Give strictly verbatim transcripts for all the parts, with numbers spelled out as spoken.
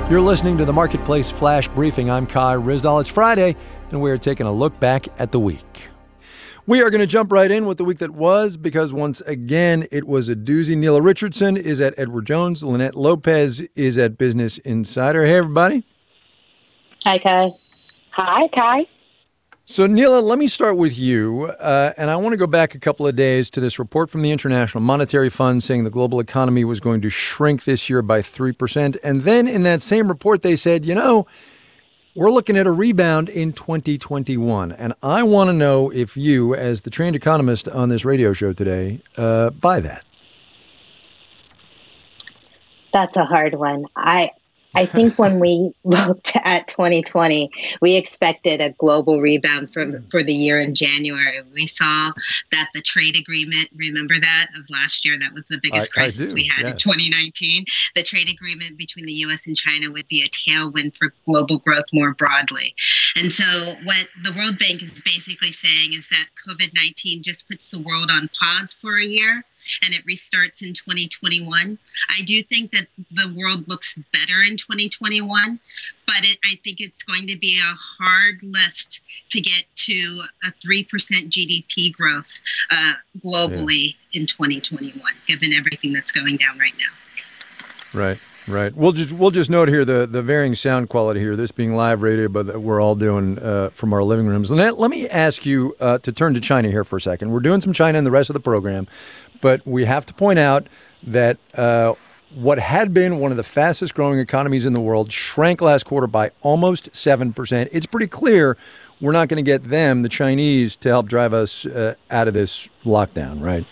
You're listening to the Marketplace Flash Briefing. I'm Kai Ryssdal. It's Friday, and we're taking a look back at the week. We are going to jump right in with the week that was, because once again, it was a doozy. Neela Richardson is at Edward Jones. Lynette Lopez is at Business Insider. Hey, everybody. Hi, Kai. Hi, Kai. So, Neela, let me start with you. Uh, and I want to go back a couple of days to this report from the International Monetary Fund saying the global economy was going to shrink this year by three percent. And then in that same report, they said, you know, we're looking at a rebound in twenty twenty-one. And I want to know if you, as the trained economist on this radio show today, uh, buy that. That's a hard one. I I think when we looked at twenty twenty, we expected a global rebound from, for the year in January. We saw that the trade agreement, remember that, of last year, that was the biggest I, crisis I we had yes. in twenty nineteen. The trade agreement between the U S and China would be a tailwind for global growth more broadly. And so what the World Bank is basically saying is that COVID nineteen just puts the world on pause for a year, and it restarts in twenty twenty-one. I do think that the world looks better in twenty twenty-one, but it, I think it's going to be a hard lift to get to a three percent G D P growth uh, globally yeah. in twenty twenty-one, given everything that's going down right now. Right. Right. We'll just we'll just note here the, the varying sound quality here, this being live radio, but that we're all doing uh, from our living rooms. Lynette, let me ask you uh, to turn to China here for a second. We're doing some China in the rest of the program, but we have to point out that uh, what had been one of the fastest growing economies in the world shrank last quarter by almost seven percent. It's pretty clear we're not going to get them, the Chinese, to help drive us uh, out of this lockdown, right?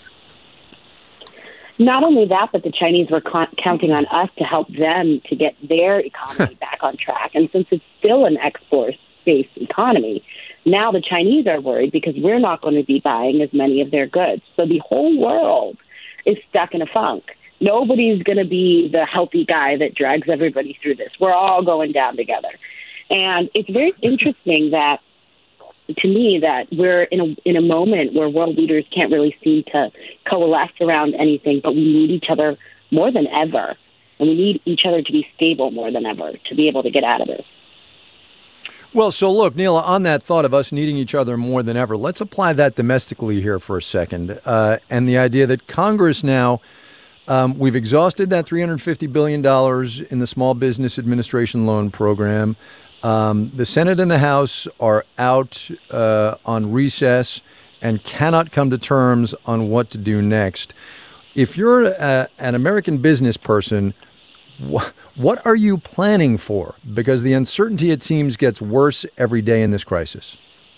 Not only that, but the Chinese were con- counting on us to help them to get their economy back on track. And since it's still an export-based economy, now the Chinese are worried because we're not going to be buying as many of their goods. So the whole world is stuck in a funk. Nobody's going to be the healthy guy that drags everybody through this. We're all going down together. And it's very interesting that, to me, that we're in a in a moment where world leaders can't really seem to coalesce around anything, but we need each other more than ever. And we need each other to be stable more than ever to be able to get out of this. Well, so look, Neela, on that thought of us needing each other more than ever, let's apply that domestically here for a second. Uh, and the idea that Congress now, um, we've exhausted that three hundred fifty billion dollars in the Small Business Administration Loan Program. Um, the Senate and the House are out uh, on recess and cannot come to terms on what to do next. If you're a, an American business person, wh- what are you planning for? Because the uncertainty, it seems, gets worse every day in this crisis.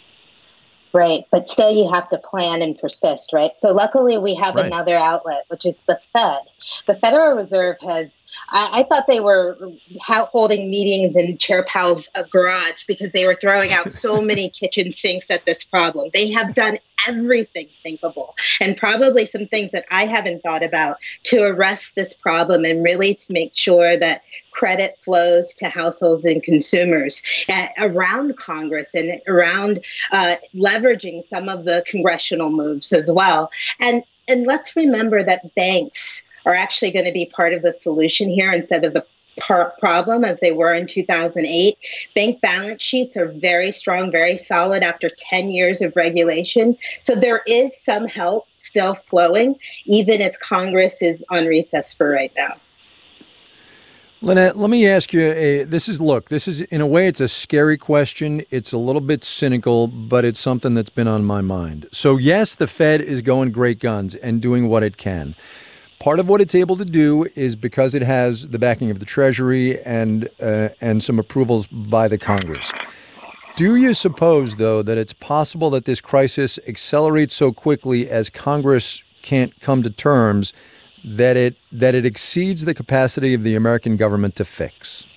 Right. But still, you have to plan and persist, right? So luckily, we have right. another outlet, which is the Fed. The Federal Reserve has, I, I thought they were holding meetings in Chair Powell's uh, garage because they were throwing out so many kitchen sinks at this problem. They have done everything thinkable and probably some things that I haven't thought about to arrest this problem and really to make sure that credit flows to households and consumers uh, around Congress and around uh, leveraging some of the congressional moves as well. And and let's remember that banks are actually going to be part of the solution here instead of the par- problem as they were in two thousand eight. Bank balance sheets are very strong, very solid after ten years of regulation. So there is some help still flowing, even if Congress is on recess for right now. Lynette, let me ask you, a, this is, look, this is, in a way, it's a scary question. It's a little bit cynical, but it's something that's been on my mind. So, yes, the Fed is going great guns and doing what it can. Part of what it's able to do is because it has the backing of the Treasury and uh, and some approvals by the Congress. Do you suppose, though, that it's possible that this crisis accelerates so quickly as Congress can't come to terms that it that it exceeds the capacity of the American government to fix?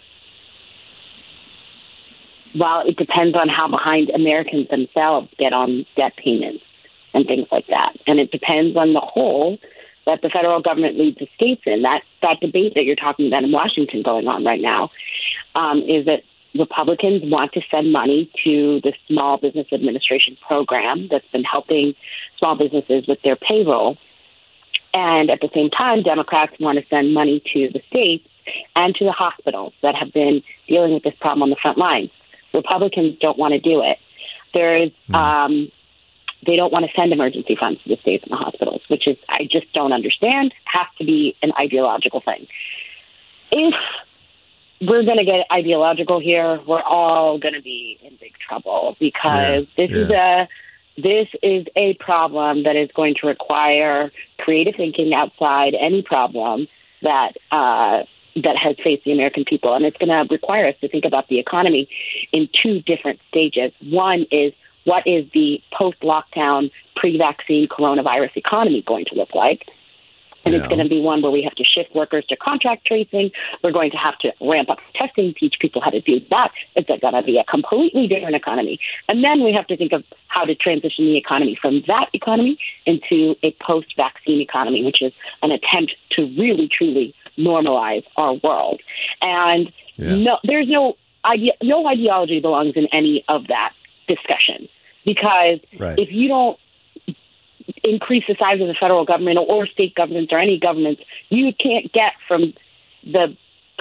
Well, it depends on how behind Americans themselves get on debt payments and things like that. And it depends on the hole that the federal government leads the states in. That that debate that you're talking about in Washington going on right now um, is that Republicans want to send money to the Small Business Administration program that's been helping small businesses with their payroll. And at the same time, Democrats want to send money to the states and to the hospitals that have been dealing with this problem on the front lines. Republicans don't want to do it. There's, mm. um, they don't want to send emergency funds to the states and the hospitals, which is, I just don't understand, has to be an ideological thing. If we're going to get ideological here, we're all going to be in big trouble because yeah, this yeah. is a this is a problem that is going to require creative thinking outside any problem that uh, that has faced the American people, and it's going to require us to think about the economy in two different stages. One is, what is the post-lockdown, pre-vaccine coronavirus economy going to look like? And yeah. it's going to be one where we have to shift workers to contract tracing. We're going to have to ramp up testing, teach people how to do that. It's going to be a completely different economy. And then we have to think of how to transition the economy from that economy into a post-vaccine economy, which is an attempt to really, truly normalize our world. And yeah. no, there's no idea, no ideology belongs in any of that discussion. Because right. if you don't increase the size of the federal government or state governments or any governments, you can't get from the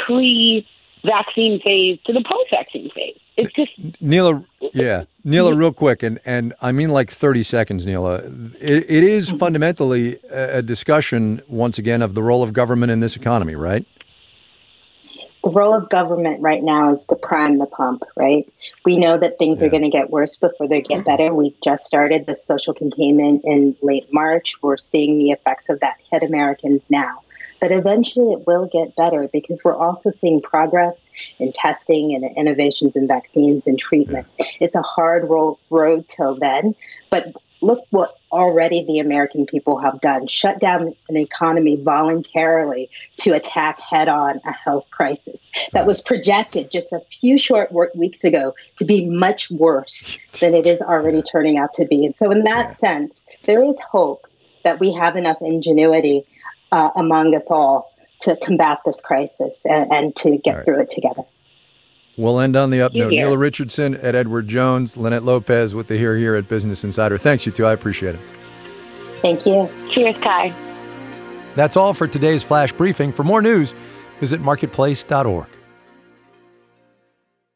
pre-vaccine phase to the post-vaccine phase. It's just Neela. Yeah, Neela, real quick, and and I mean like thirty seconds, Neela. It, it is fundamentally a discussion once again of the role of government in this economy, right? The role of government right now is to prime the pump, right? We know that things yeah. are going to get worse before they get better. We just started the social containment in late March. We're seeing the effects of that hit Americans now. But eventually it will get better because we're also seeing progress in testing and innovations in vaccines and treatment. Yeah. It's a hard ro- road till then, but look what already the American people have done. Shut down an economy voluntarily to attack head-on a health crisis that was projected just a few short work weeks ago to be much worse than it is already turning out to be. And so in that sense, there is hope that we have enough ingenuity uh, among us all to combat this crisis and, and to get right. through it together. We'll end on the up note. Neela Richardson at Edward Jones, Lynette Lopez with the Here Here at Business Insider. Thanks, you two. I appreciate it. Thank you. Cheers, Kai. That's all for today's Flash Briefing. For more news, visit marketplace dot org.